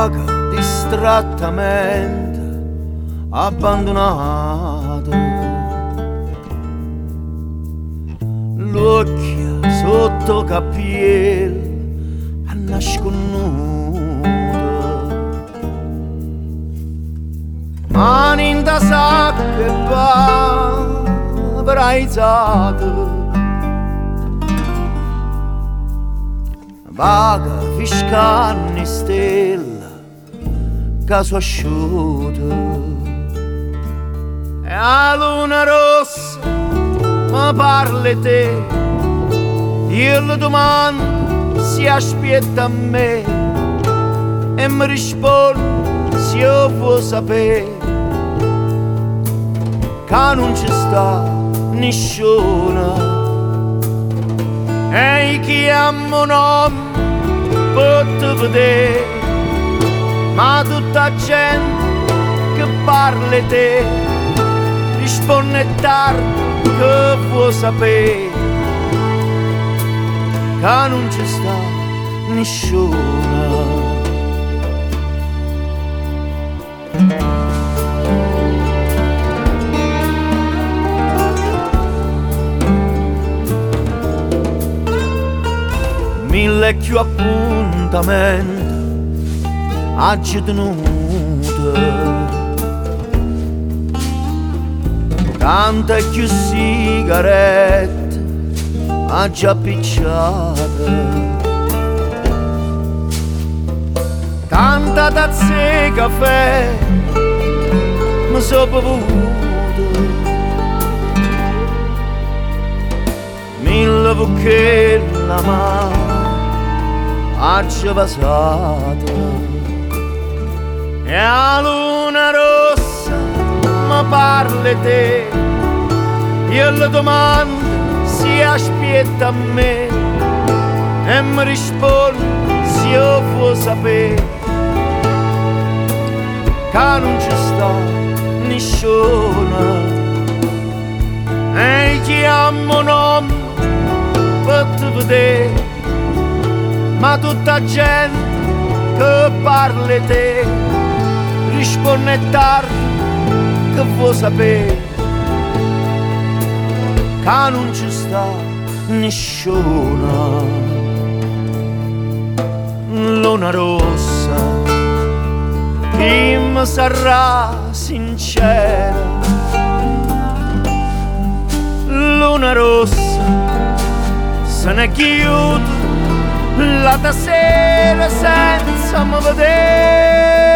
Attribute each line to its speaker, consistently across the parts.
Speaker 1: vaga distrattamente abbandonato, l'occhio sotto cappiello a nasconnuta, mani in da sacca e vabraizzate, vaga fiscanni stella caso asciutto, e a luna rossa mi parli te, io le domando si aspetta a me e mi risponde se io vuoi sapere che non ci sta nessuno. E chi amo nome posso vedere, ma tutta gente che parla te risponde tardi che vuoi sapere che non ci sta nessuno. Mille più appuntamenti oggi tenuto, tante più sigarette oggi appicciate, tanta tazza di caffè mi sono bevuto, mille bucche la mano oggi passato, e a luna rossa mi parli te, io le domando si aspetta a me e mi risponde se io vuoi sapere che non ci sta nessuno. E chiamo nome per te vedere, ma tutta gente che parla te risponde tardi che vuoi sapere che non ci sta nessuno. Luna rossa, chi mi sarà sincera, luna rossa, se ne chiude la sera senza mi vedere.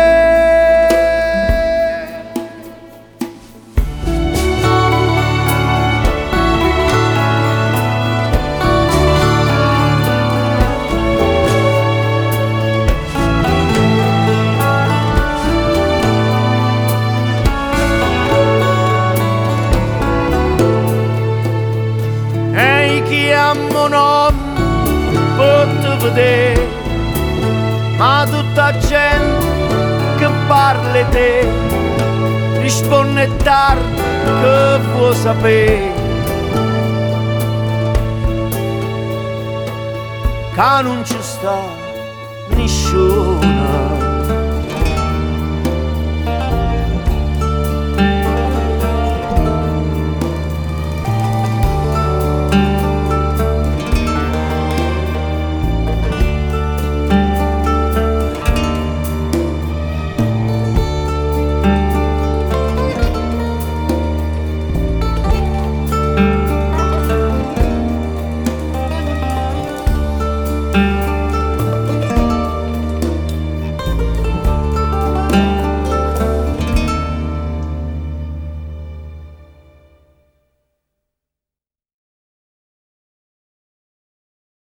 Speaker 1: E chi amo non posso vedere, ma tutta gente che parla te risponde tardi che vuoi sapere che non ci sta nessuno.